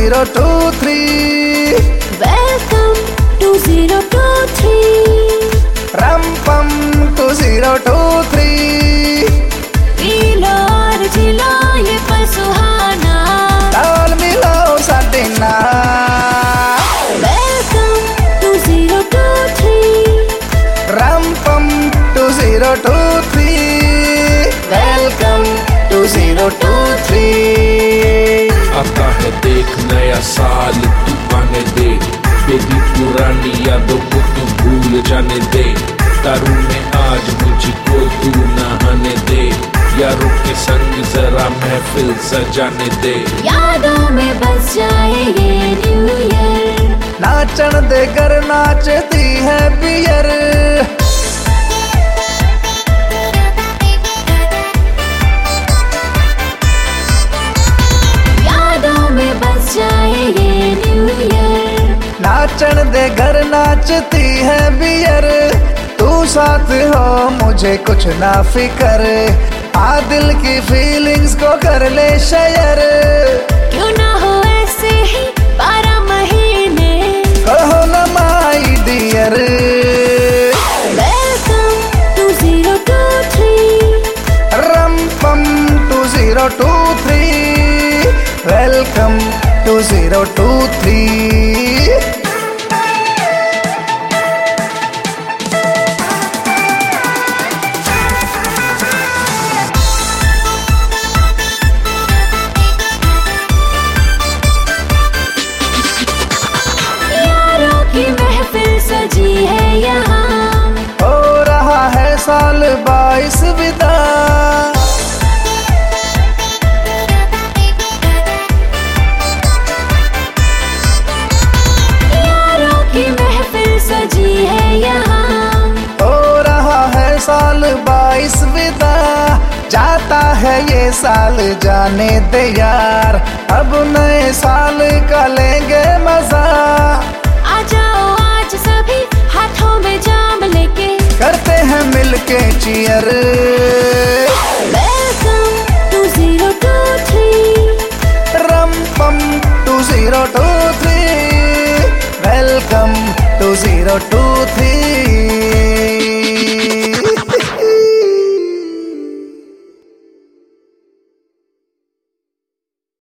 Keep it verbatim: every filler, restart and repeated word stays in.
zero two three. Welcome to zero two three. Ram pam to zero two three. पी लो और जिलो ये पल सुहाना, ताल मिलाओ साडे नाल। Welcome to zero two three. Ram pam to zero two three. Welcome to zero two three. आता है देख नया साल, तू आने दे, तेरी पुरानी यादों को तू भूल जाने दे। तारू में आज मुझको तू नहाने दे, यारों के संग जरा महफिल सजाने दे। यादों में बस जाए ये न्यू ईयर, नाचन दे कर नाचती है पियर। यादों में बस जाए ये न्यू ईयर। नाचन दे घर नाचती है बियर। तू साथ हो मुझे कुछ ना फिकर, आ दिल की फीलिंग्स को कर ले शेयर। क्यों ना हो ऐसे ही बारह महीने, कहो ना my dear. Welcome to zero two three. रम पम to zero two three. Welcome to zero two three. यारों की महफिल सजी है यहाँ, हो रहा है साल बाईस विदा। यारों की महफिल सजी है यहाँ, हो रहा है साल बाईस विदा। जाता है ये साल जाने दे यार, अब नए साल का लेंगे मजा। आ जाओ आज सभी हाथों में जाम लेके, करते हैं मिलके cheer. Welcome to zero two three. रम पम to zero two three. Welcome to zero two three.